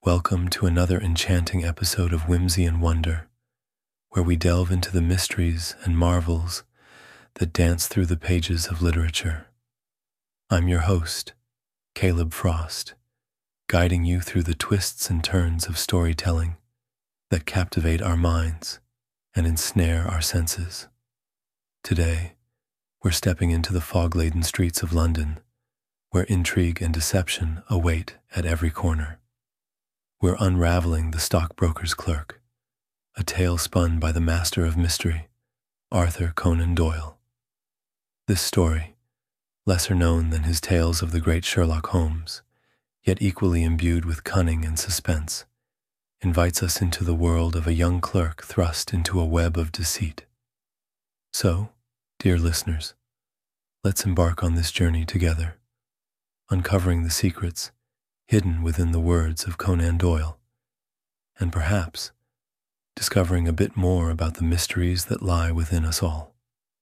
Welcome to another enchanting episode of Whimsy and Wonder, where we delve into the mysteries and marvels that dance through the pages of literature. I'm your host, Caleb Frost, guiding you through the twists and turns of storytelling that captivate our minds and ensnare our senses. Today, we're stepping into the fog-laden streets of London, where intrigue and deception await at every corner. We're unraveling The Stockbroker's Clerk, a tale spun by the master of mystery, Arthur Conan Doyle. This story, lesser known than his tales of the great Sherlock Holmes, yet equally imbued with cunning and suspense, invites us into the world of a young clerk thrust into a web of deceit. So, dear listeners, let's embark on this journey together, uncovering the secrets hidden within the words of Conan Doyle, and perhaps discovering a bit more about the mysteries that lie within us all.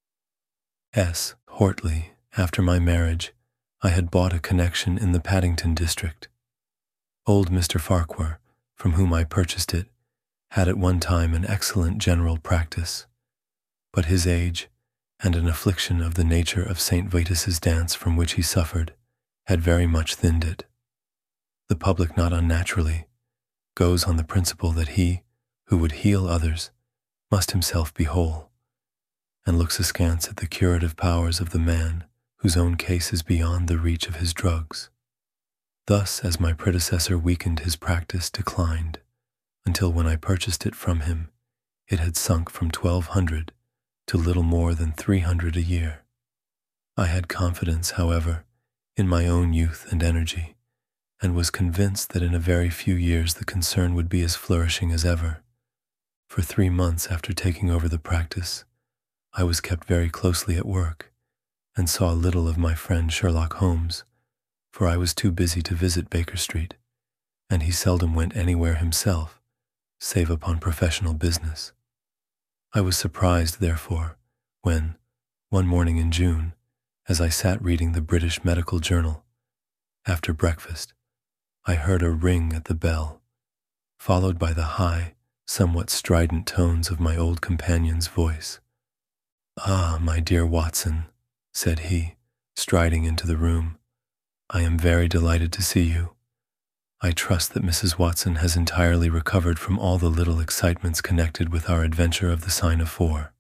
S. Hortley, after my marriage, I had bought a connection in the Paddington district. Old Mr. Farquhar, from whom I purchased it, had at one time an excellent general practice, but his age and an affliction of the nature of St. Vitus's dance from which he suffered had very much thinned it. The public, not unnaturally, goes on the principle that he who would heal others must himself be whole, and looks askance at the curative powers of the man whose own case is beyond the reach of his drugs. Thus, as my predecessor weakened, his practice declined, until when I purchased it from him, it had sunk from 1,200 to little more than 300 a year. I had confidence, however, in my own youth and energy, and was convinced that in a very few years the concern would be as flourishing as ever. For 3 months after taking over the practice, I was kept very closely at work, and saw little of my friend Sherlock Holmes, for I was too busy to visit Baker Street, and he seldom went anywhere himself, save upon professional business. I was surprised, therefore, when, one morning in June, as I sat reading the British Medical Journal, after breakfast, I heard a ring at the bell, followed by the high, somewhat strident tones of my old companion's voice. "Ah, my dear Watson," said he, striding into the room, "I am very delighted to see you. I trust that Mrs. Watson has entirely recovered from all the little excitements connected with our adventure of the Sign of Four."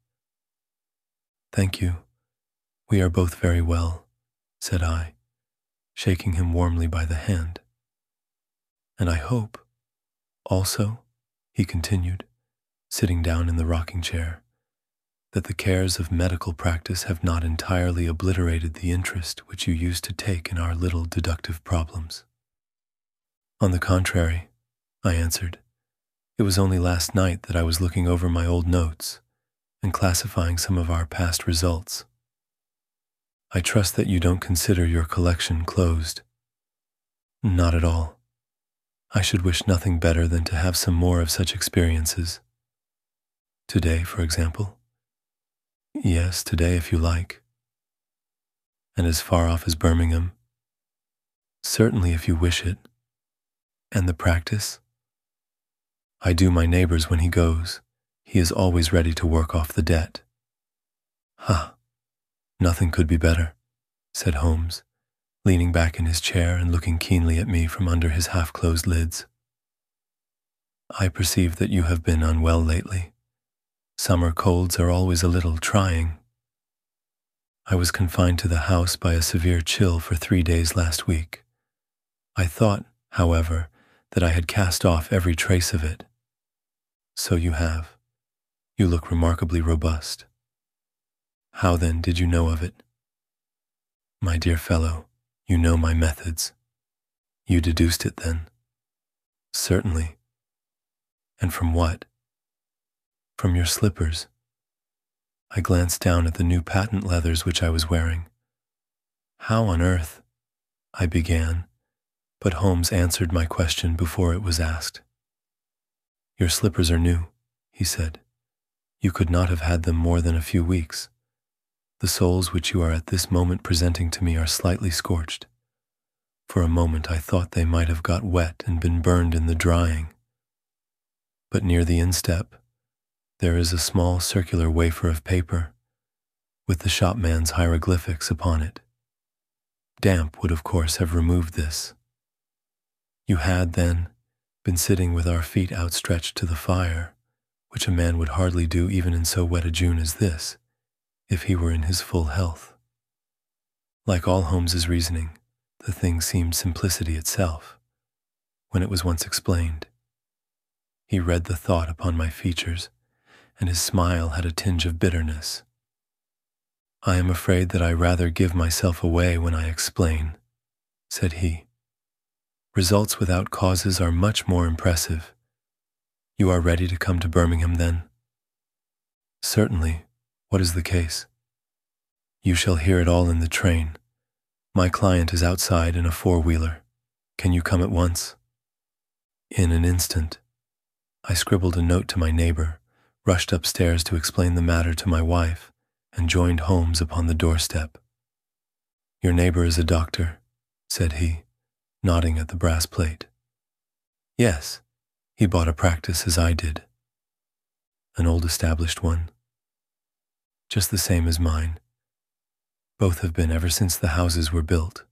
"Thank you. We are both very well," said I, shaking him warmly by the hand. "And I hope, also," he continued, sitting down in the rocking chair, "that the cares of medical practice have not entirely obliterated the interest which you used to take in our little deductive problems." "On the contrary," I answered, "it was only last night that I was looking over my old notes and classifying some of our past results. I trust that you don't consider your collection closed." "Not at all. I should wish nothing better than to have some more of such experiences." "Today, for example?" "Yes, today if you like." "And as far off as Birmingham?" "Certainly, if you wish it." "And the practice?" "I do my neighbor's when he goes. He is always ready to work off the debt." "Ha! Nothing could be better," said Holmes, leaning back in his chair and looking keenly at me from under his half-closed lids. "I perceive that you have been unwell lately. Summer colds are always a little trying." "I was confined to the house by a severe chill for 3 days last week. I thought, however, that I had cast off every trace of it." "So you have. You look remarkably robust. How then did you know of it?" "My dear fellow, you know my methods." "You deduced it then?" "Certainly." "And from what?" "From your slippers." I glanced down at the new patent leathers which I was wearing. "How on earth—" I began, but Holmes answered my question before it was asked. "Your slippers are new," he said. "You could not have had them more than a few weeks. The soles which you are at this moment presenting to me are slightly scorched. For a moment I thought they might have got wet and been burned in the drying. But near the instep, there is a small circular wafer of paper with the shopman's hieroglyphics upon it. Damp would of course have removed this. You had, then, been sitting with our feet outstretched to the fire, which a man would hardly do even in so wet a June as this, if he were in his full health. Like all Holmes's reasoning, the thing seemed simplicity itself, when it was once explained. He read the thought upon my features, and his smile had a tinge of bitterness. "I am afraid that I rather give myself away when I explain," said he. "Results without causes are much more impressive. You are ready to come to Birmingham, then?" "Certainly. What is the case?" "You shall hear it all in the train. My client is outside in a four-wheeler. Can you come at once?" In an instant. I scribbled a note to my neighbor, rushed upstairs to explain the matter to my wife, and joined Holmes upon the doorstep. "Your neighbor is a doctor," said he, nodding at the brass plate. "Yes, he bought a practice as I did." "An old established one?" "Just the same as mine. Both have been ever since the houses were built."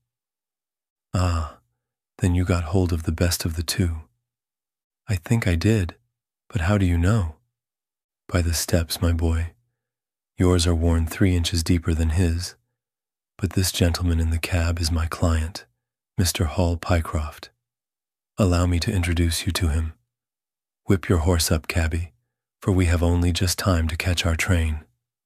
"Ah, then you got hold of the best of the two." "I think I did, but how do you know?" "By the steps, my boy. Yours are worn 3 inches deeper than his, but this gentleman in the cab is my client, Mr. Hall Pycroft. Allow me to introduce you to him. Whip your horse up, cabby, for we have only just time to catch our train."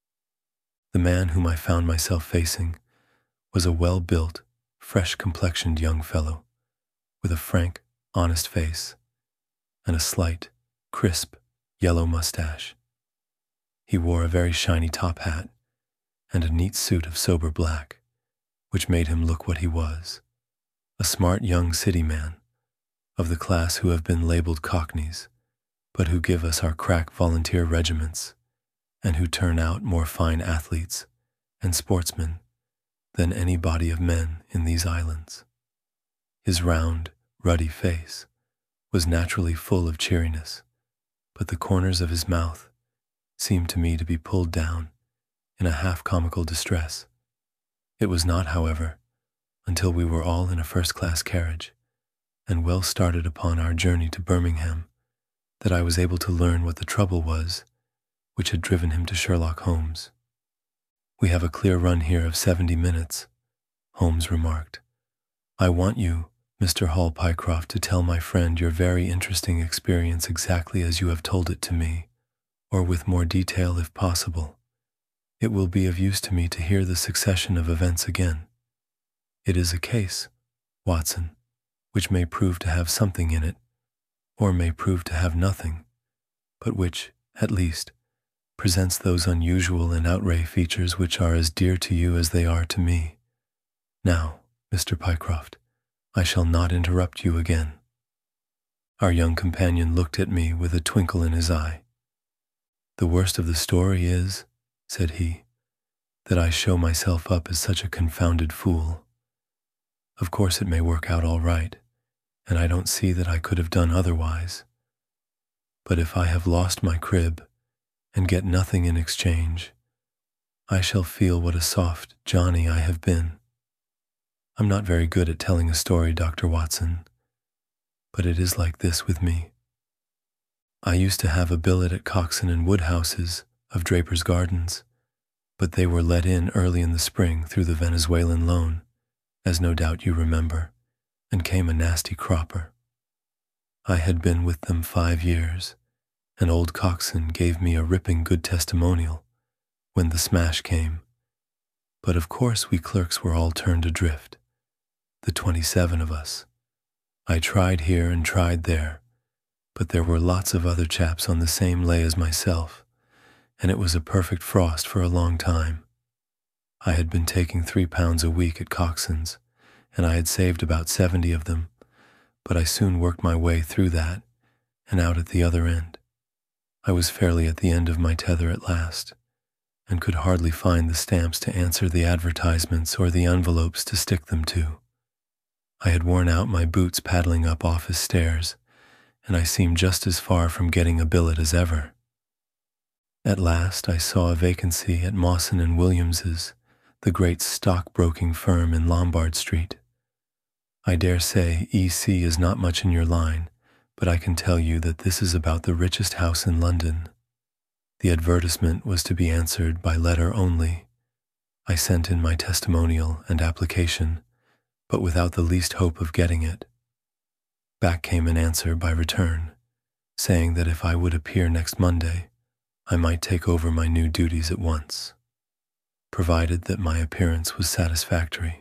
The man whom I found myself facing was a well-built, fresh-complexioned young fellow, with a frank, honest face, and a slight, crisp, yellow mustache. He wore a very shiny top hat and a neat suit of sober black, which made him look what he was, a smart young city man, of the class who have been labeled cockneys, but who give us our crack volunteer regiments, and who turn out more fine athletes and sportsmen than any body of men in these islands. His round, ruddy face was naturally full of cheeriness, but the corners of his mouth seemed to me to be pulled down in a half-comical distress. It was not, however, until we were all in a first-class carriage and well started upon our journey to Birmingham that I was able to learn what the trouble was which had driven him to Sherlock Holmes. "We have a clear run here of 70 minutes, Holmes remarked. "I want you, Mr. Hall Pycroft, to tell my friend your very interesting experience exactly as you have told it to me, or with more detail if possible. It will be of use to me to hear the succession of events again. It is a case, Watson, which may prove to have something in it, or may prove to have nothing, but which, at least, presents those unusual and outre features which are as dear to you as they are to me. Now, Mr. Pycroft, I shall not interrupt you again." Our young companion looked at me with a twinkle in his eye. "The worst of the story is," said he, "that I show myself up as such a confounded fool. Of course it may work out all right, and I don't see that I could have done otherwise. But if I have lost my crib and get nothing in exchange, I shall feel what a soft Johnny I have been. I'm not very good at telling a story, Dr. Watson, but it is like this with me. I used to have a billet at Coxon and Woodhouse's of Draper's Gardens, but they were let in early in the spring through the Venezuelan loan, as no doubt you remember, and came a nasty cropper. I had been with them 5 years, and old Coxon gave me a ripping good testimonial when the smash came. But of course we clerks were all turned adrift, the 27 of us. I tried here and tried there, but there were lots of other chaps on the same lay as myself, and it was a perfect frost for a long time. I had been taking £3 a week at Coxon's, and I had saved about 70 of them, but I soon worked my way through that and out at the other end. I was fairly at the end of my tether at last, and could hardly find the stamps to answer the advertisements or the envelopes to stick them to. I had worn out my boots paddling up office stairs, and I seemed just as far from getting a billet as ever. At last I saw a vacancy at Mawson and Williams's, the great stockbroking firm in Lombard Street. I dare say EC is not much in your line, but I can tell you that this is about the richest house in London. The advertisement was to be answered by letter only. I sent in my testimonial and application, but without the least hope of getting it. Back came an answer by return, saying that if I would appear next Monday, I might take over my new duties at once, provided that my appearance was satisfactory.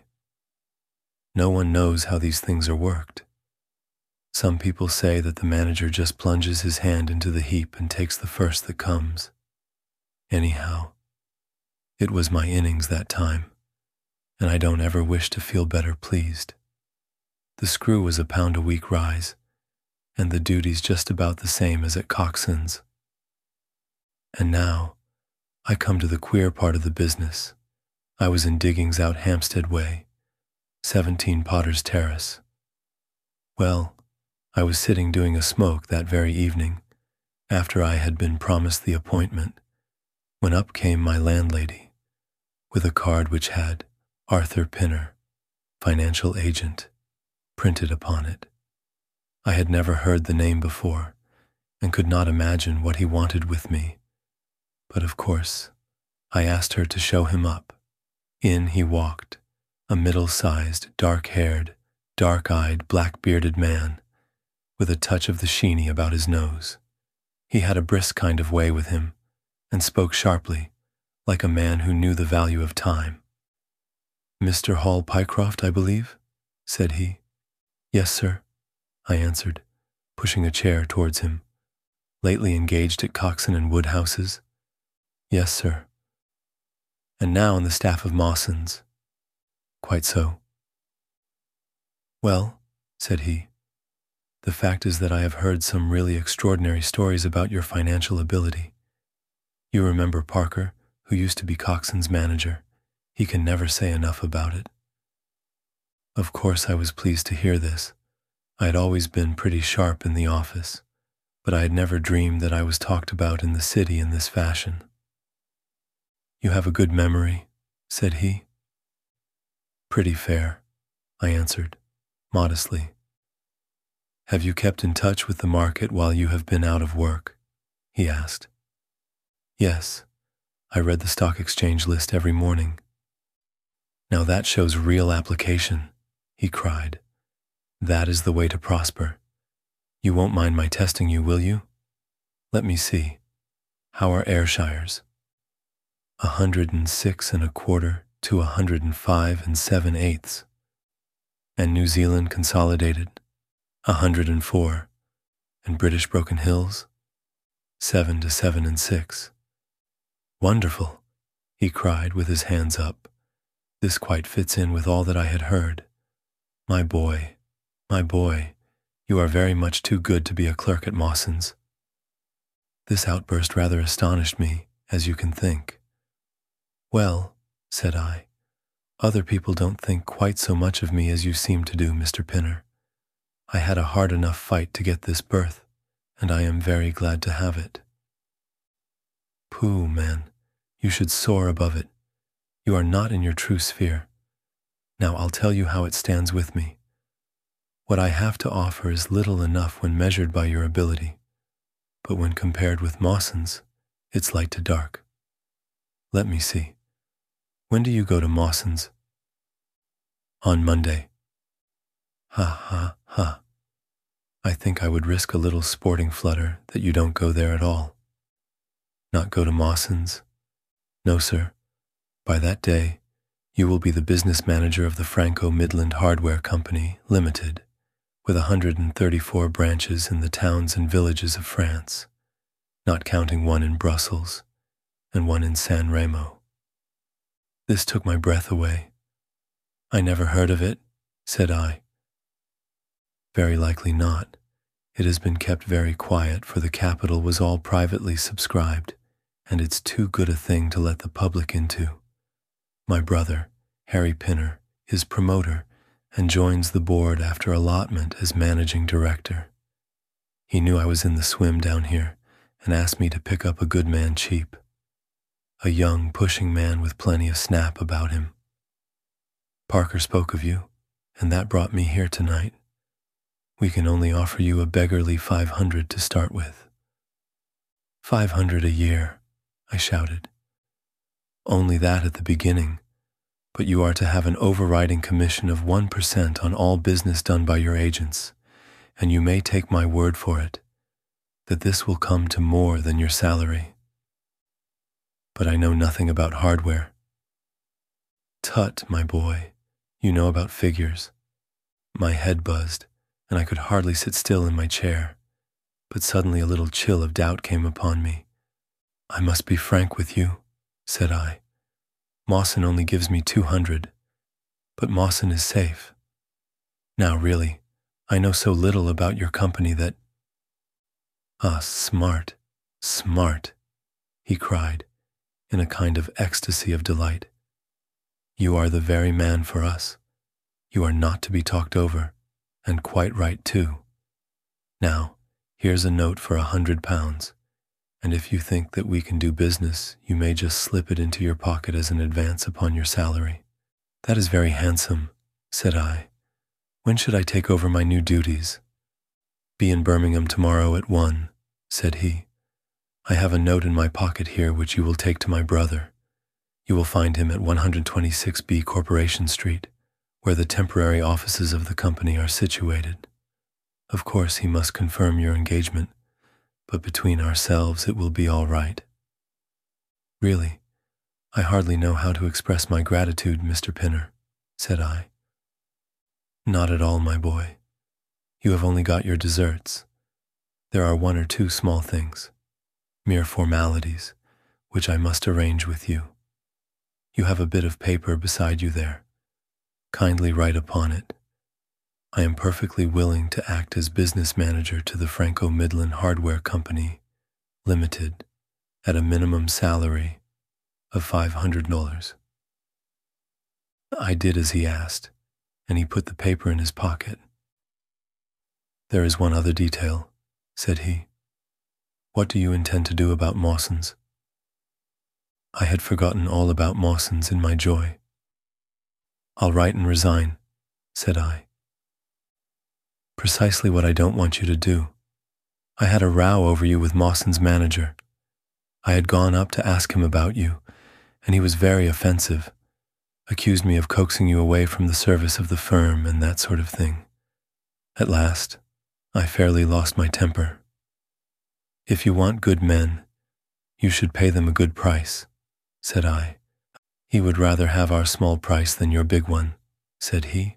No one knows how these things are worked. Some people say that the manager just plunges his hand into the heap and takes the first that comes. Anyhow, it was my innings that time, and I don't ever wish to feel better pleased. The screw was £1 a week rise, and the duties just about the same as at Coxon's. And now, I come to the queer part of the business. I was in diggings out Hampstead Way, 17 Potter's Terrace. Well, I was sitting doing a smoke that very evening, after I had been promised the appointment, when up came my landlady, with a card which had Arthur Pinner, financial agent, printed upon it. I had never heard the name before, and could not imagine what he wanted with me. But of course, I asked her to show him up. In he walked, a middle-sized, dark-haired, dark-eyed, black-bearded man, with a touch of the sheeny about his nose. He had a brisk kind of way with him, and spoke sharply, like a man who knew the value of time. "Mr. Hall Pycroft, I believe?" said he. "Yes, sir," I answered, pushing a chair towards him. "Lately engaged at Coxon and Woodhouse's?" "Yes, sir." "And now on the staff of Mawson's?" "Quite so." "Well," said he, "the fact is that I have heard some really extraordinary stories about your financial ability. You remember Parker, who used to be Coxon's manager. He can never say enough about it." Of course I was pleased to hear this. I had always been pretty sharp in the office, but I had never dreamed that I was talked about in the city in this fashion. "You have a good memory," said he. "Pretty fair," I answered, modestly. "Have you kept in touch with the market while you have been out of work?" he asked. "Yes, I read the stock exchange list every morning." "Now that shows real application," he cried. "That is the way to prosper. You won't mind my testing you, will you? Let me see. How are Ayrshires?" 106 1/4 to 105 7/8. And New Zealand Consolidated? 104. And British Broken Hills? 7 to 7 6. "Wonderful," he cried with his hands up. "This quite fits in with all that I had heard. My boy, you are very much too good to be a clerk at Mawson's." This outburst rather astonished me, as you can think. "Well," said I, "other people don't think quite so much of me as you seem to do, Mr. Pinner. I had a hard enough fight to get this berth, and I am very glad to have it." "Pooh, man, you should soar above it. You are not in your true sphere. Now I'll tell you how it stands with me. What I have to offer is little enough when measured by your ability, but when compared with Mawson's, it's light to dark. Let me see. When do you go to Mawson's?" "On Monday." "Ha, ha, ha. I think I would risk a little sporting flutter that you don't go there at all." "Not go to Mawson's?" "No, sir. By that day, you will be the business manager of the Franco Midland Hardware Company, Limited, with 134 branches in the towns and villages of France, not counting one in Brussels and one in San Remo." This took my breath away. "I never heard of it," said I. "Very likely not. It has been kept very quiet, for the capital was all privately subscribed, and it's too good a thing to let the public into. My brother, Harry Pinner, is promoter, and joins the board after allotment as managing director. He knew I was in the swim down here and asked me to pick up a good man cheap. A young, pushing man with plenty of snap about him. Parker spoke of you, and that brought me here tonight. We can only offer you a beggarly 500 to start with. 500 a year, I shouted. Only that at the beginning, but you are to have an overriding commission of 1% on all business done by your agents, and you may take my word for it, that this will come to more than your salary. But I know nothing about hardware. Tut, my boy, you know about figures. My head buzzed, and I could hardly sit still in my chair, but suddenly a little chill of doubt came upon me. I must be frank with you, said I. Mawson only gives me 200, but Mawson is safe. Now really, I know so little about your company that— Ah, smart, smart, he cried, in a kind of ecstasy of delight. You are the very man for us. You are not to be talked over, and quite right too. Now, here's a note for £100, and if you think that we can do business, you may just slip it into your pocket as an advance upon your salary. That is very handsome, said I. When should I take over my new duties? Be in Birmingham tomorrow at 1, said he. I have a note in my pocket here which you will take to my brother. You will find him at 126B Corporation Street, where the temporary offices of the company are situated. Of course, he must confirm your engagement, but between ourselves it will be all right. Really, I hardly know how to express my gratitude, Mr. Pinner, said I. Not at all, my boy. You have only got your deserts. There are 1 or 2 small things, mere formalities, which I must arrange with you. You have a bit of paper beside you there. Kindly write upon it. I am perfectly willing to act as business manager to the Franco-Midland Hardware Company, Limited, at a minimum salary of $500. I did as he asked, and he put the paper in his pocket. There is one other detail, said he. What do you intend to do about Mawson's? I had forgotten all about Mawson's in my joy. I'll write and resign, said I. Precisely what I don't want you to do. I had a row over you with Mawson's manager. I had gone up to ask him about you, and he was very offensive, accused me of coaxing you away from the service of the firm and that sort of thing. At last, I fairly lost my temper. If you want good men, you should pay them a good price, said I. He would rather have our small price than your big one, said he.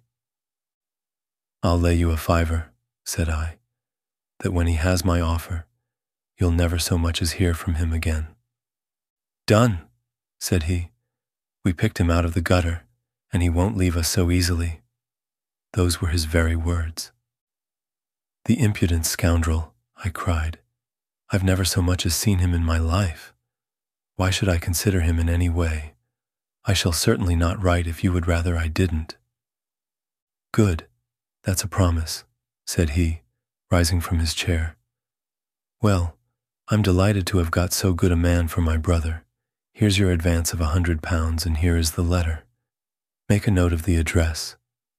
I'll lay you a $5, said I, that when he has my offer, you'll never so much as hear from him again. Done, said he. We picked him out of the gutter, and he won't leave us so easily. Those were his very words. The impudent scoundrel, I cried. I've never so much as seen him in my life. Why should I consider him in any way? I shall certainly not write if you would rather I didn't. Good, that's a promise, said he, rising from his chair. Well, I'm delighted to have got so good a man for my brother. Here's your advance of £100, and here is the letter. Make a note of the address,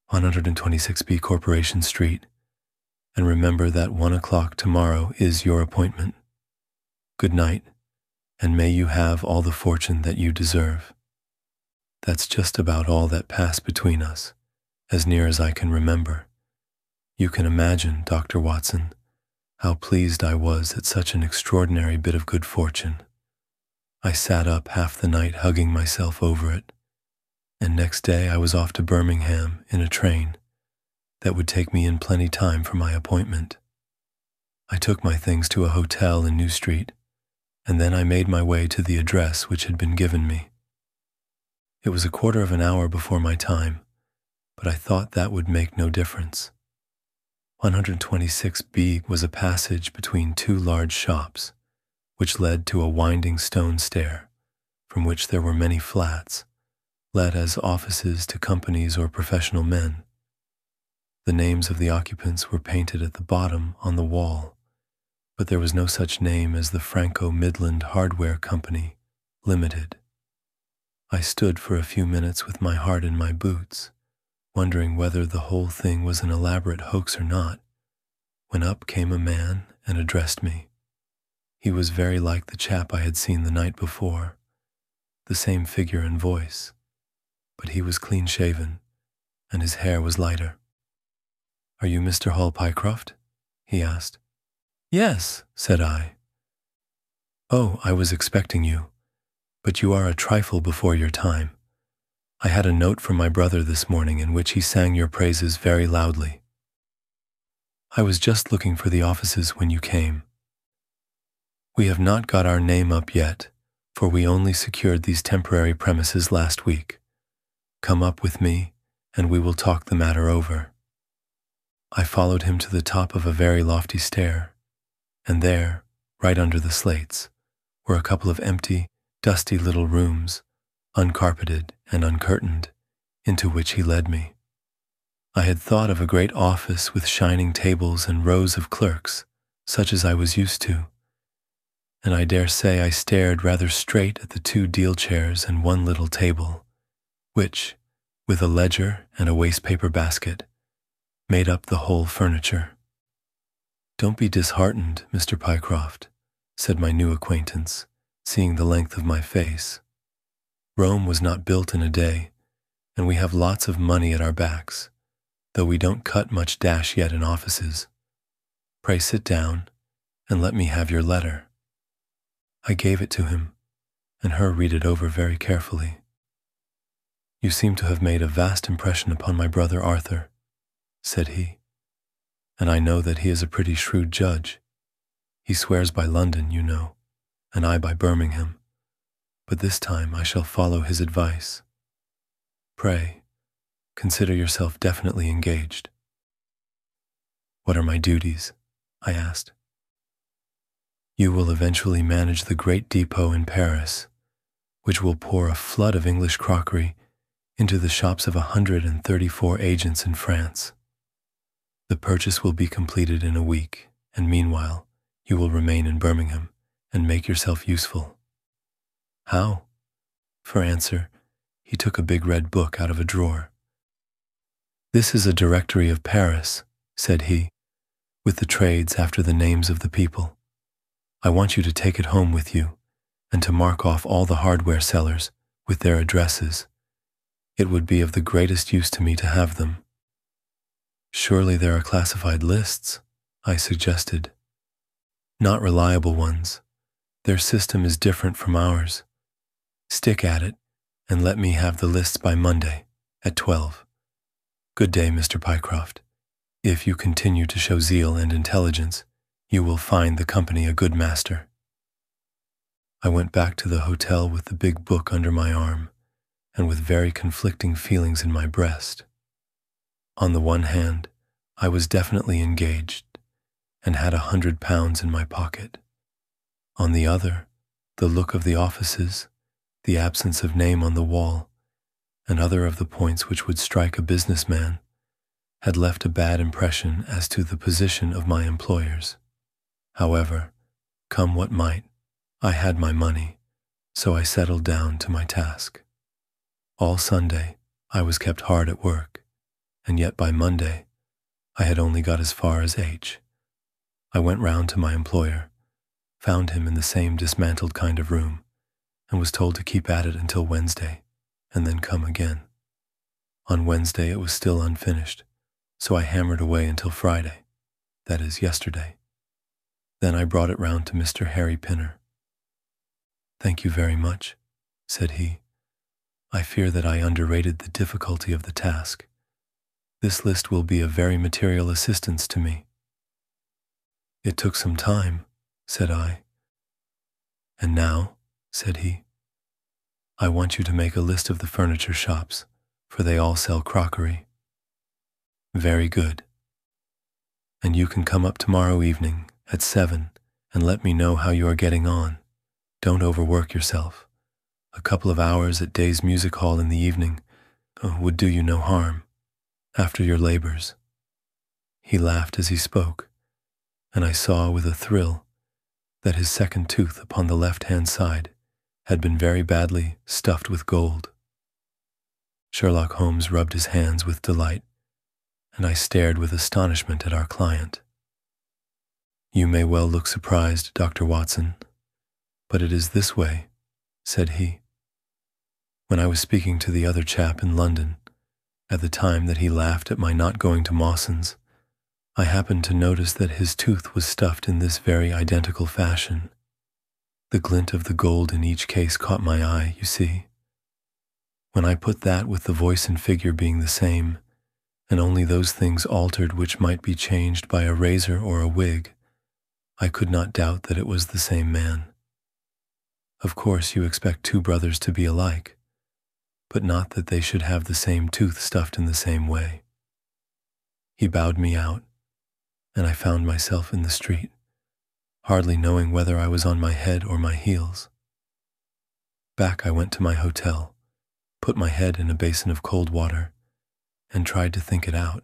126B Corporation Street, and remember that 1 o'clock tomorrow is your appointment. Good night, and may you have all the fortune that you deserve. That's just about all that passed between us, as near as I can remember. You can imagine, Dr. Watson, how pleased I was at such an extraordinary bit of good fortune. I sat up half the night hugging myself over it, and next day I was off to Birmingham in a train that would take me in plenty time for my appointment. I took my things to a hotel in New Street, and then I made my way to the address which had been given me. It was a quarter of an hour before my time, but I thought that would make no difference. 126B was a passage between 2 large shops, which led to a winding stone stair, from which there were many flats, let as offices to companies or professional men. The names of the occupants were painted at the bottom on the wall, but there was no such name as the Franco Midland Hardware Company, Limited. I stood for a few minutes with my heart in my boots, wondering whether the whole thing was an elaborate hoax or not, when up came a man and addressed me. He was very like the chap I had seen the night before, the same figure and voice, but he was clean-shaven, and his hair was lighter. "Are you Mr. Hall Pycroft?" he asked. "Yes," said I. "Oh, I was expecting you, but you are a trifle before your time. I had a note from my brother this morning in which he sang your praises very loudly. I was just looking for the offices when you came. We have not got our name up yet, for we only secured these temporary premises last week. Come up with me, and we will talk the matter over." I followed him to the top of a very lofty stair, and there, right under the slates, were a couple of empty, dusty little rooms, uncarpeted and uncurtained, into which he led me. I had thought of a great office with shining tables and rows of clerks, such as I was used to, and I dare say I stared rather straight at the 2 deal chairs and 1 little table, which, with a ledger and a wastepaper basket, made up the whole furniture. "Don't be disheartened, Mr. Pycroft," said my new acquaintance, seeing the length of my face. "Rome was not built in a day, and we have lots of money at our backs, though we don't cut much dash yet in offices. Pray sit down, and let me have your letter." I gave it to him, and her read it over very carefully. "You seem to have made a vast impression upon my brother Arthur," said he, "and I know that he is a pretty shrewd judge. He swears by London, you know, and I by Birmingham, but this time I shall follow his advice. Pray, consider yourself definitely engaged." "What are my duties?" I asked. "You will eventually manage the great depot in Paris, which will pour a flood of English crockery into the shops of 134 agents in France. The purchase will be completed in a week, and meanwhile, you will remain in Birmingham and make yourself useful." "How?" For answer, he took a big red book out of a drawer. "This is a directory of Paris," said he, "with the trades after the names of the people. I want you to take it home with you, and to mark off all the hardware sellers with their addresses. It would be of the greatest use to me to have them." "Surely there are classified lists," I suggested. "Not reliable ones. Their system is different from ours. Stick at it, and let me have the lists by Monday, at 12. Good day, Mr. Pycroft. If you continue to show zeal and intelligence, you will find the company a good master." I went back to the hotel with the big book under my arm, and with very conflicting feelings in my breast. On the one hand, I was definitely engaged, and had £100 in my pocket. On the other, the look of the offices, the absence of name on the wall, and other of the points which would strike a businessman, had left a bad impression as to the position of my employers. However, come what might, I had my money, so I settled down to my task. All Sunday, I was kept hard at work, and yet by Monday, I had only got as far as H. I went round to my employer, found him in the same dismantled kind of room, and was told to keep at it until Wednesday, and then come again. On Wednesday it was still unfinished, so I hammered away until Friday, that is, yesterday. Then I brought it round to Mr. Harry Pinner. "Thank you very much," said he. "I fear that I underrated the difficulty of the task. This list will be a very material assistance to me." "It took some time," said I. "And now," said he, "I want you to make a list of the furniture shops, for they all sell crockery." "Very good. And you can come up tomorrow evening at 7 and let me know how you are getting on. Don't overwork yourself. A couple of hours at Day's Music Hall in the evening would do you no harm, after your labors." He laughed as he spoke, and I saw with a thrill that his second tooth upon the left-hand side had been very badly stuffed with gold. Sherlock Holmes rubbed his hands with delight, and I stared with astonishment at our client. "You may well look surprised, Dr. Watson, but it is this way," said he. "When I was speaking to the other chap in London, at the time that he laughed at my not going to Mawson's, I happened to notice that his tooth was stuffed in this very identical fashion. The glint of the gold in each case caught my eye, you see. When I put that with the voice and figure being the same, and only those things altered which might be changed by a razor or a wig, I could not doubt that it was the same man. Of course you expect two brothers to be alike, but not that they should have the same tooth stuffed in the same way." He bowed me out, and I found myself in the street, hardly knowing whether I was on my head or my heels. Back I went to my hotel, put my head in a basin of cold water, and tried to think it out.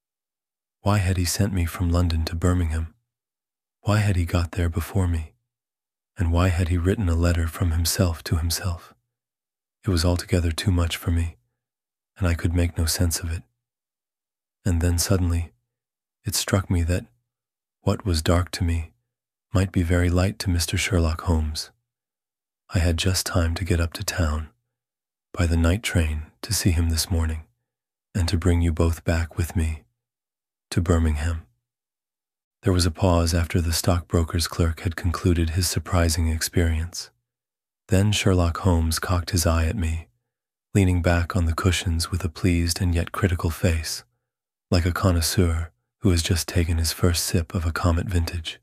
Why had he sent me from London to Birmingham? Why had he got there before me? And why had he written a letter from himself to himself? It was altogether too much for me, and I could make no sense of it. And then suddenly, it struck me that what was dark to me might be very light to Mr. Sherlock Holmes. I had just time to get up to town by the night train to see him this morning, and to bring you both back with me to Birmingham. There was a pause after the stockbroker's clerk had concluded his surprising experience. Then Sherlock Holmes cocked his eye at me, leaning back on the cushions with a pleased and yet critical face, like a connoisseur who has just taken his first sip of a Comet vintage.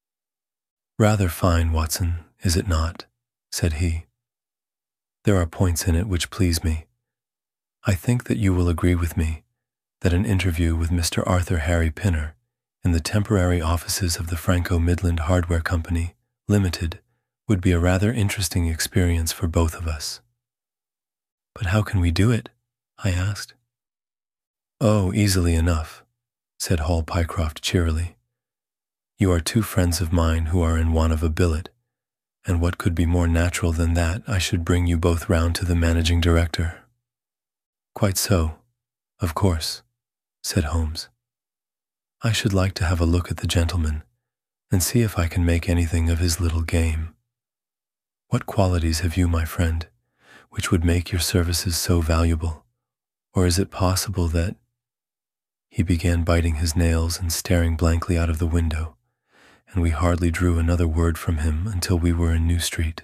"Rather fine, Watson, is it not?" said he. "There are points in it which please me. I think that you will agree with me that an interview with Mr. Arthur Harry Pinner in the temporary offices of the Franco Midland Hardware Company, Limited, would be a rather interesting experience for both of us." "But how can we do it?" I asked. "Oh, easily enough," said Hall Pycroft cheerily. "You are two friends of mine who are in want of a billet, and what could be more natural than that I should bring you both round to the managing director?" "Quite so, of course," said Holmes. "I should like to have a look at the gentleman and see if I can make anything of his little game. What qualities have you, my friend, which would make your services so valuable? Or is it possible that—" He began biting his nails and staring blankly out of the window, and we hardly drew another word from him until we were in New Street.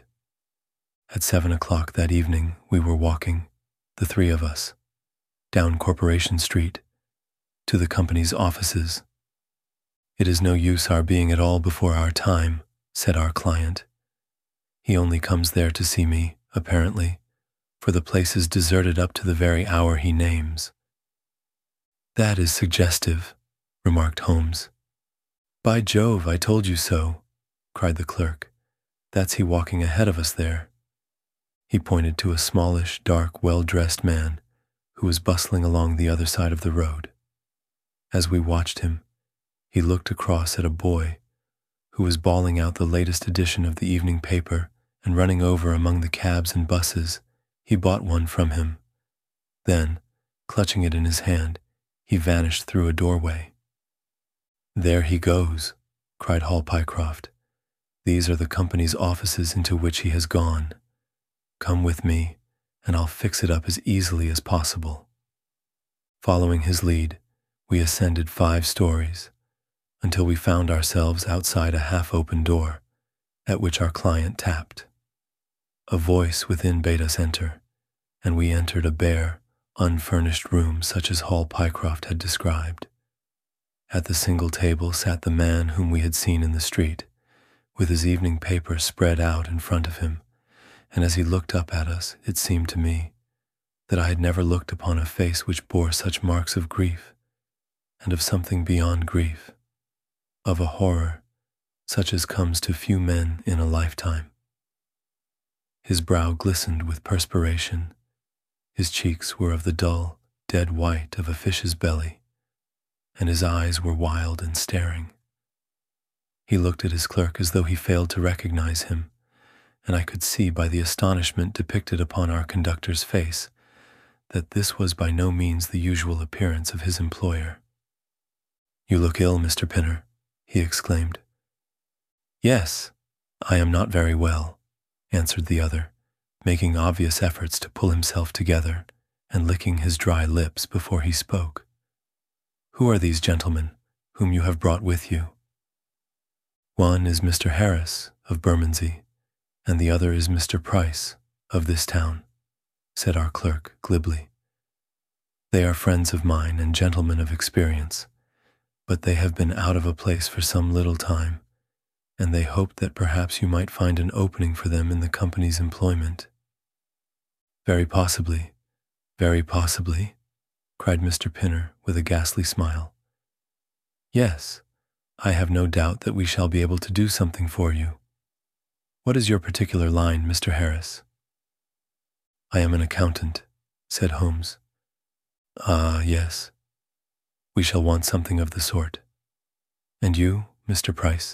At 7 o'clock that evening we were walking, the three of us, down Corporation Street, to the company's offices. "It is no use our being at all before our time," said our client. "He only comes there to see me, apparently, for the place is deserted up to the very hour he names." "That is suggestive," remarked Holmes. "By Jove, I told you so," cried the clerk. "That's he walking ahead of us there." He pointed to a smallish, dark, well-dressed man who was bustling along the other side of the road. As we watched him, he looked across at a boy who was bawling out the latest edition of the evening paper and running over among the cabs and buses. He bought one from him. Then, clutching it in his hand, he vanished through a doorway. "There he goes," cried Hall Pycroft. "These are the company's offices into which he has gone. Come with me, and I'll fix it up as easily as possible." Following his lead, we ascended 5 stories, until we found ourselves outside a half-open door, at which our client tapped. A voice within bade us enter, and we entered a bare, unfurnished room such as Hall Pycroft had described. At the single table sat the man whom we had seen in the street, with his evening paper spread out in front of him, and as he looked up at us, it seemed to me that I had never looked upon a face which bore such marks of grief, and of something beyond grief, of a horror such as comes to few men in a lifetime. His brow glistened with perspiration. His cheeks were of the dull, dead white of a fish's belly, and his eyes were wild and staring. He looked at his clerk as though he failed to recognize him, and I could see by the astonishment depicted upon our conductor's face that this was by no means the usual appearance of his employer. "You look ill, Mr. Pinner," he exclaimed. "Yes, I am not very well," answered the other, making obvious efforts to pull himself together and licking his dry lips before he spoke. "Who are these gentlemen whom you have brought with you?" "One is Mr. Harris of Bermondsey, and the other is Mr. Price of this town," said our clerk glibly. "They are friends of mine and gentlemen of experience, but they have been out of a place for some little time, and they hoped that perhaps you might find an opening for them in the company's employment." Very possibly," cried Mr. Pinner with a ghastly smile. "Yes, I have no doubt that we shall be able to do something for you. What is your particular line, Mr. Harris?" "I am an accountant," said Holmes. "Ah, yes. We shall want something of the sort. And you, Mr. Price?"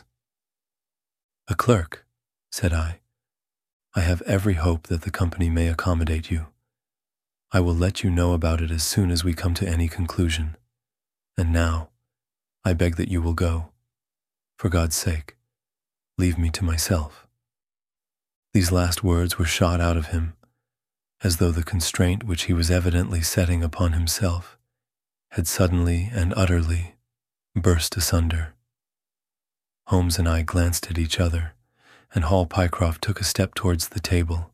"A clerk," said I. "I have every hope that the company may accommodate you. I will let you know about it as soon as we come to any conclusion. And now, I beg that you will go. For God's sake, leave me to myself." These last words were shot out of him, as though the constraint which he was evidently setting upon himself had suddenly and utterly burst asunder. Holmes and I glanced at each other, and Hall Pycroft took a step towards the table.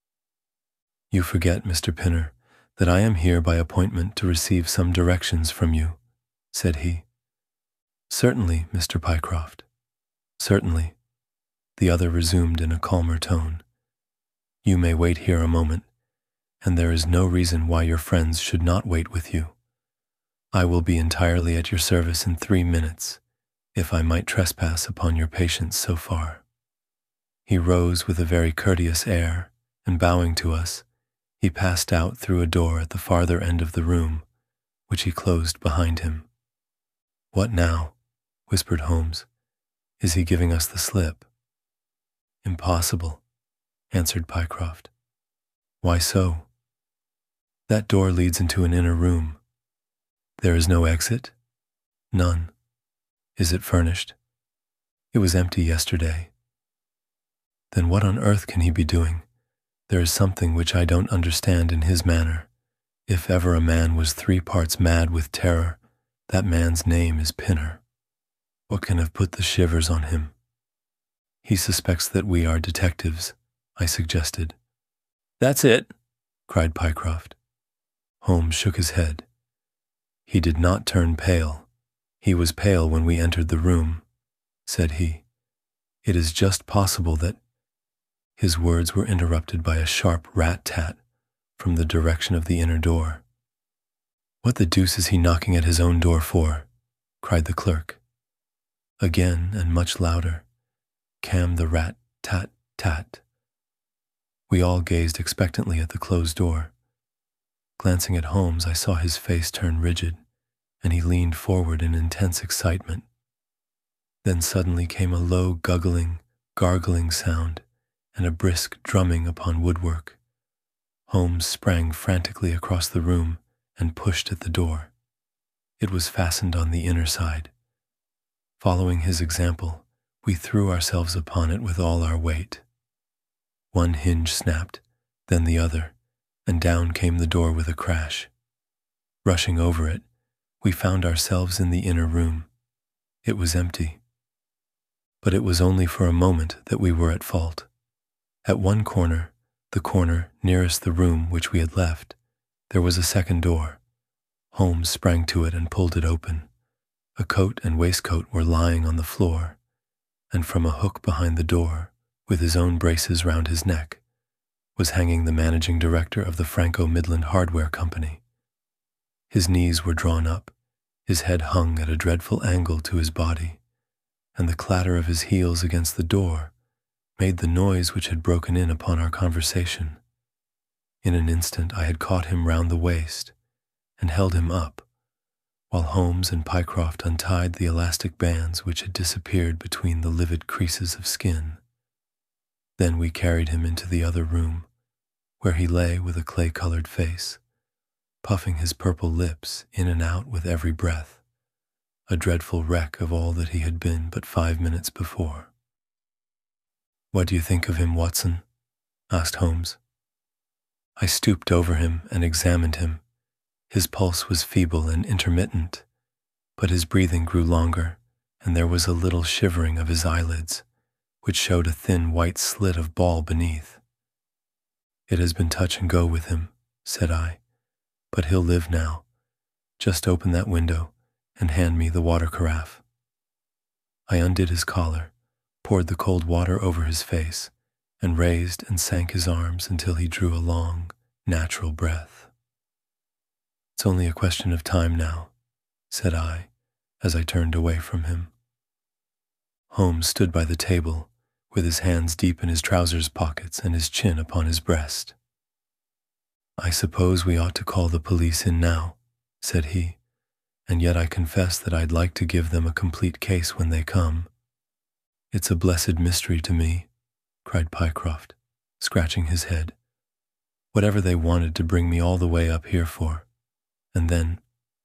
"You forget, Mr. Pinner, that I am here by appointment to receive some directions from you," said he. "Certainly, Mr. Pycroft, certainly," the other resumed in a calmer tone. "You may wait here a moment, and there is no reason why your friends should not wait with you. I will be entirely at your service in 3 minutes, if I might trespass upon your patience so far." He rose with a very courteous air, and bowing to us, he passed out through a door at the farther end of the room, which he closed behind him. "What now?" whispered Holmes. "Is he giving us the slip?" "Impossible," answered Pycroft. "Why so?" "That door leads into an inner room." "There is no exit?" "None." "Is it furnished?" "It was empty yesterday." "Then what on earth can he be doing? There is something which I don't understand in his manner. If ever a man was 3 parts mad with terror, that man's name is Pinner. What can have put the shivers on him?" "He suspects that we are detectives," I suggested. "That's it," cried Pycroft. Holmes shook his head. "He did not turn pale. He was pale when we entered the room," said he. "It is just possible that—" His words were interrupted by a sharp rat-tat from the direction of the inner door. "What the deuce is he knocking at his own door for?" cried the clerk. Again, and much louder, came the rat-tat-tat. We all gazed expectantly at the closed door. Glancing at Holmes, I saw his face turn rigid, and he leaned forward in intense excitement. Then suddenly came a low guggling, gargling sound, and a brisk drumming upon woodwork. Holmes sprang frantically across the room and pushed at the door. It was fastened on the inner side. Following his example, we threw ourselves upon it with all our weight. One hinge snapped, then the other, and down came the door with a crash. Rushing over it, we found ourselves in the inner room. It was empty. But it was only for a moment that we were at fault. At one corner, the corner nearest the room which we had left, there was a second door. Holmes sprang to it and pulled it open. A coat and waistcoat were lying on the floor, and from a hook behind the door, with his own braces round his neck, was hanging the managing director of the Franco Midland Hardware Company. His knees were drawn up, his head hung at a dreadful angle to his body, and the clatter of his heels against the door made the noise which had broken in upon our conversation. In an instant I had caught him round the waist and held him up, while Holmes and Pycroft untied the elastic bands which had disappeared between the livid creases of skin. Then we carried him into the other room, where he lay with a clay-colored face, puffing his purple lips in and out with every breath, a dreadful wreck of all that he had been but 5 minutes before. "What do you think of him, Watson?" asked Holmes. I stooped over him and examined him. His pulse was feeble and intermittent, but his breathing grew longer, and there was a little shivering of his eyelids, which showed a thin white slit of ball beneath. "It has been touch and go with him," said I, "but he'll live now. Just open that window and hand me the water carafe." I undid his collar, poured the cold water over his face, and raised and sank his arms until he drew a long, natural breath. "It's only a question of time now," said I, as I turned away from him. Holmes stood by the table, with his hands deep in his trousers pockets and his chin upon his breast. "I suppose we ought to call the police in now," said he, "and yet I confess that I'd like to give them a complete case when they come." "It's a blessed mystery to me," cried Pycroft, scratching his head. "Whatever they wanted to bring me all the way up here for. And then—"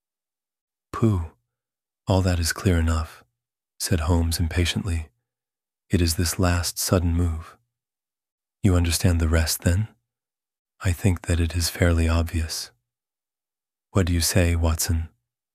"Pooh, all that is clear enough," said Holmes impatiently. "It is this last sudden move. You understand the rest, then? I think that it is fairly obvious. What do you say, Watson?"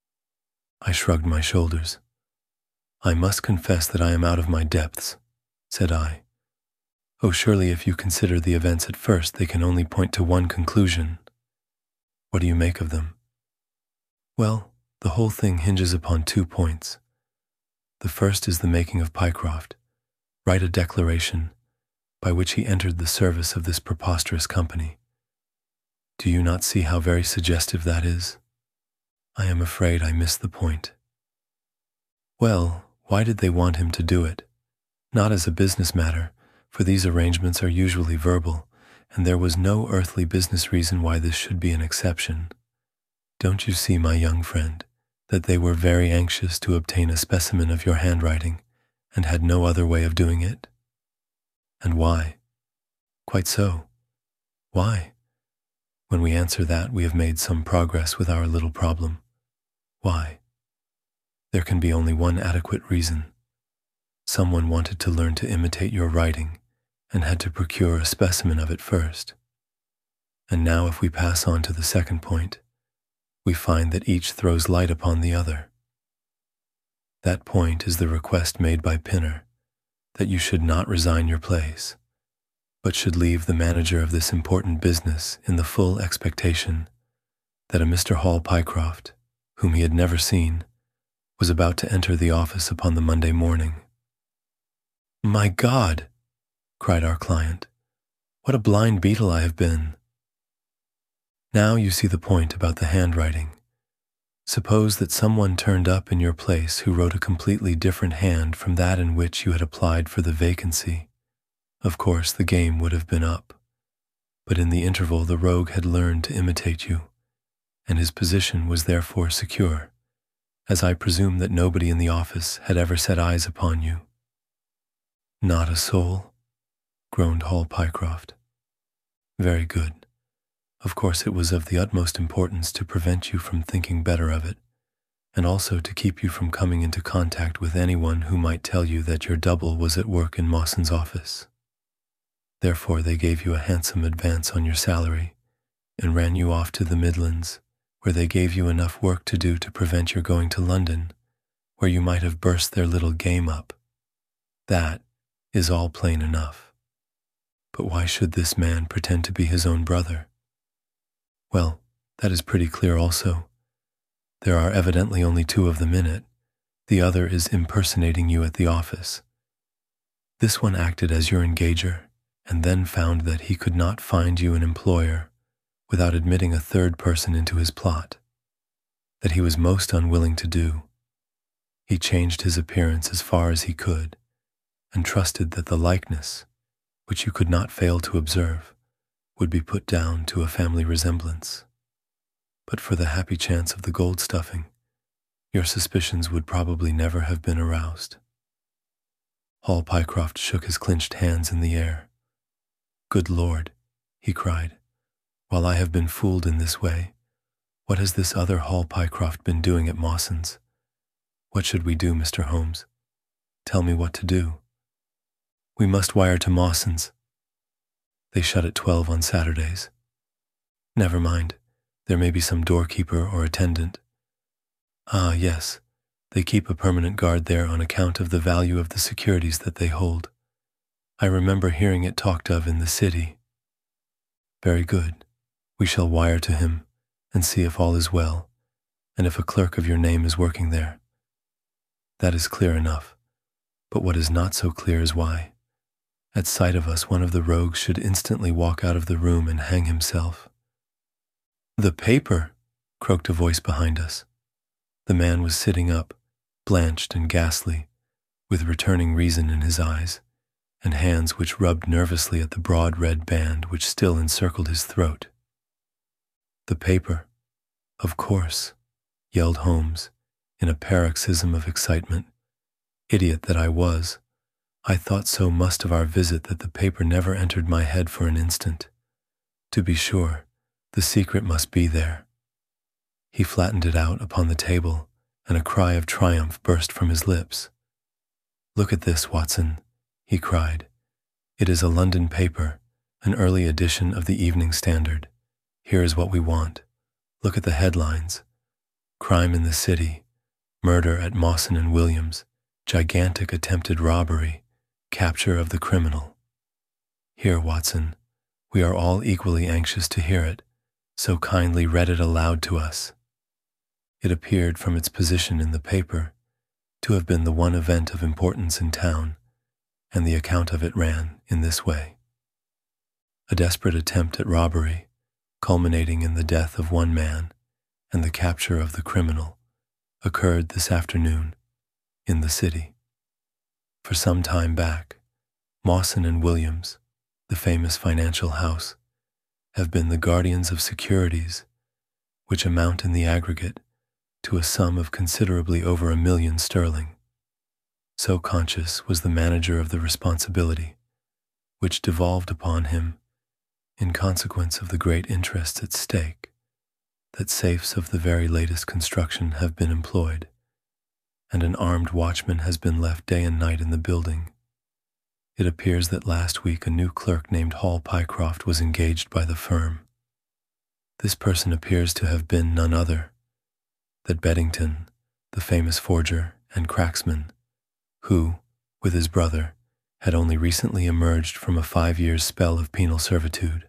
I shrugged my shoulders. "I must confess that I am out of my depths," said I. "Oh, surely if you consider the events at first, they can only point to one conclusion. What do you make of them?" "Well, the whole thing hinges upon 2 points. The first is the making of Pycroft write a declaration by which he entered the service of this preposterous company. Do you not see how very suggestive that is? I am afraid I missed the point." "Well, why did they want him to do it? Not as a business matter, for these arrangements are usually verbal, and there was no earthly business reason why this should be an exception. Don't you see, my young friend, that they were very anxious to obtain a specimen of your handwriting, and had no other way of doing it? And why? Quite so. Why? When we answer that, we have made some progress with our little problem. Why? There can be only one adequate reason. Someone wanted to learn to imitate your writing, and had to procure a specimen of it first. And now if we pass on to the second point, we find that each throws light upon the other. That point is the request made by Pinner, that you should not resign your place, but should leave the manager of this important business in the full expectation that a Mr. Hall Pycroft, whom he had never seen, was about to enter the office upon the Monday morning. "My God!" cried our client. "What a blind beetle I have been!" "Now you see the point about the handwriting. Suppose that someone turned up in your place who wrote a completely different hand from that in which you had applied for the vacancy. Of course, the game would have been up. But in the interval, the rogue had learned to imitate you, and his position was therefore secure, as I presume that nobody in the office had ever set eyes upon you." "Not a soul," groaned Hall Pycroft. "Very good. Of course it was of the utmost importance to prevent you from thinking better of it, and also to keep you from coming into contact with anyone who might tell you that your double was at work in Mawson's office. Therefore they gave you a handsome advance on your salary, and ran you off to the Midlands, where they gave you enough work to do to prevent your going to London, where you might have burst their little game up. That is all plain enough. But why should this man pretend to be his own brother? Well, that is pretty clear also. There are evidently only 2 of them in it. The other is impersonating you at the office. This one acted as your engager, and then found that he could not find you an employer without admitting a third person into his plot, that he was most unwilling to do. He changed his appearance as far as he could, and trusted that the likeness, which you could not fail to observe, would be put down to a family resemblance. But for the happy chance of the gold stuffing, your suspicions would probably never have been aroused. Hall Pycroft shook his clenched hands in the air. Good Lord, he cried, while I have been fooled in this way, what has this other Hall Pycroft been doing at Mawson's? What should we do, Mr. Holmes? Tell me what to do. We must wire to Mawson's. They shut at 12 on Saturdays. Never mind, there may be some doorkeeper or attendant. Ah, yes, they keep a permanent guard there on account of the value of the securities that they hold. I remember hearing it talked of in the city. Very good. We shall wire to him and see if all is well, and if a clerk of your name is working there. That is clear enough, but what is not so clear is why. At sight of us, one of the rogues should instantly walk out of the room and hang himself. The paper, croaked a voice behind us. The man was sitting up, blanched and ghastly, with returning reason in his eyes, and hands which rubbed nervously at the broad red band which still encircled his throat. The paper, of course, yelled Holmes, in a paroxysm of excitement. Idiot that I was, I thought so much of our visit that the paper never entered my head for an instant. To be sure, the secret must be there. He flattened it out upon the table, and a cry of triumph burst from his lips. Look at this, Watson, he cried. It is a London paper, an early edition of the Evening Standard. Here is what we want. Look at the headlines. Crime in the City, murder at Mawson and Williams, gigantic attempted robbery, capture of the criminal. Here, Watson, we are all equally anxious to hear it, so kindly read it aloud to us. It appeared from its position in the paper to have been the one event of importance in town, and the account of it ran in this way. A desperate attempt at robbery, culminating in the death of one man and the capture of the criminal, occurred this afternoon in the city. For some time back, Mawson and Williams, the famous financial house, have been the guardians of securities which amount in the aggregate to a sum of considerably over £1 million sterling. So conscious was the manager of the responsibility which devolved upon him in consequence of the great interests at stake, that safes of the very latest construction have been employed, and an armed watchman has been left day and night in the building. It appears that last week a new clerk named Hall Pycroft was engaged by the firm. This person appears to have been none other than Beddington, the famous forger and cracksman, who, with his brother, had only recently emerged from a 5-year spell of penal servitude.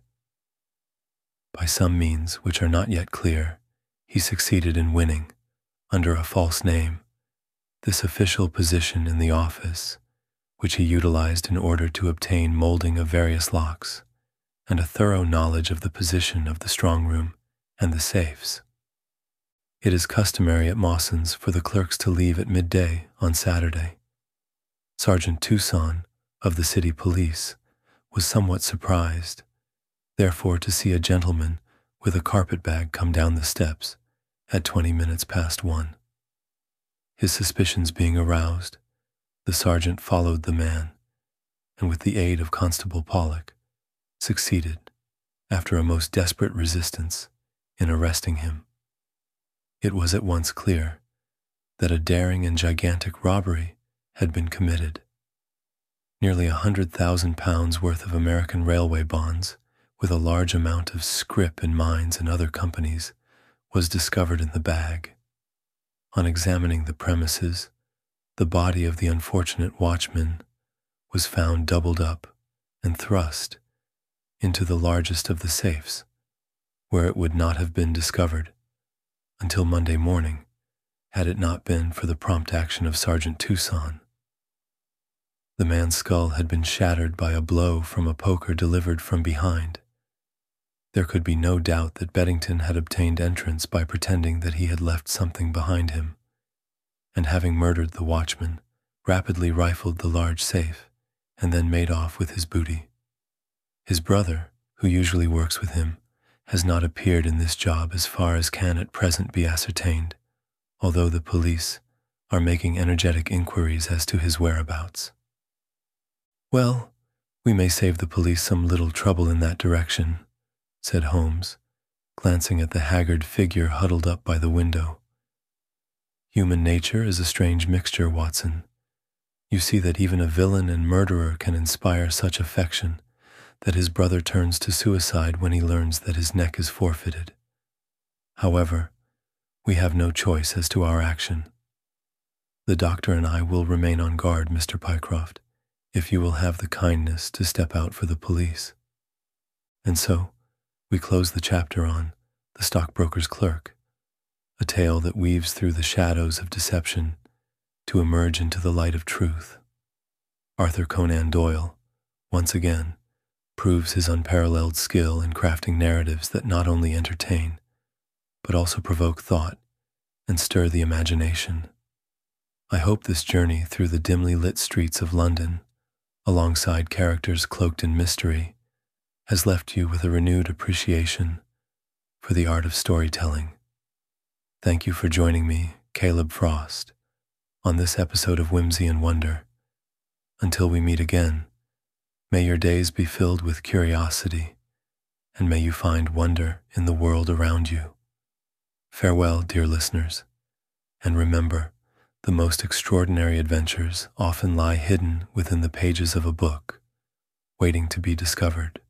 By some means which are not yet clear, he succeeded in winning, under a false name, this official position in the office, which he utilized in order to obtain molding of various locks and a thorough knowledge of the position of the strong room and the safes. It is customary at Mawson's for the clerks to leave at midday on Saturday. Sergeant Toussaint of the city police was somewhat surprised, therefore, to see a gentleman with a carpet-bag come down the steps at 1:20 past. His suspicions being aroused, the sergeant followed the man, and with the aid of Constable Pollock, succeeded, after a most desperate resistance, in arresting him. It was at once clear that a daring and gigantic robbery had been committed. Nearly £100,000 worth of American railway bonds, with a large amount of scrip in mines and other companies, was discovered in the bag. On examining the premises, the body of the unfortunate watchman was found doubled up and thrust into the largest of the safes, where it would not have been discovered until Monday morning, had it not been for the prompt action of Sergeant Toussaint. The man's skull had been shattered by a blow from a poker delivered from behind. There could be no doubt that Beddington had obtained entrance by pretending that he had left something behind him, and having murdered the watchman, rapidly rifled the large safe, and then made off with his booty. His brother, who usually works with him, has not appeared in this job as far as can at present be ascertained, although the police are making energetic inquiries as to his whereabouts. Well, we may save the police some little trouble in that direction, said Holmes, glancing at the haggard figure huddled up by the window. Human nature is a strange mixture, Watson. You see that even a villain and murderer can inspire such affection that his brother turns to suicide when he learns that his neck is forfeited. However, we have no choice as to our action. The doctor and I will remain on guard, Mr. Pycroft, if you will have the kindness to step out for the police. And so, we close the chapter on The Stockbroker's Clerk, a tale that weaves through the shadows of deception to emerge into the light of truth. Arthur Conan Doyle, once again, proves his unparalleled skill in crafting narratives that not only entertain, but also provoke thought and stir the imagination. I hope this journey through the dimly lit streets of London, alongside characters cloaked in mystery, has left you with a renewed appreciation for the art of storytelling. Thank you for joining me, Caleb Frost, on this episode of Whimsy and Wonder. Until we meet again, may your days be filled with curiosity, and may you find wonder in the world around you. Farewell, dear listeners, and remember, the most extraordinary adventures often lie hidden within the pages of a book, waiting to be discovered.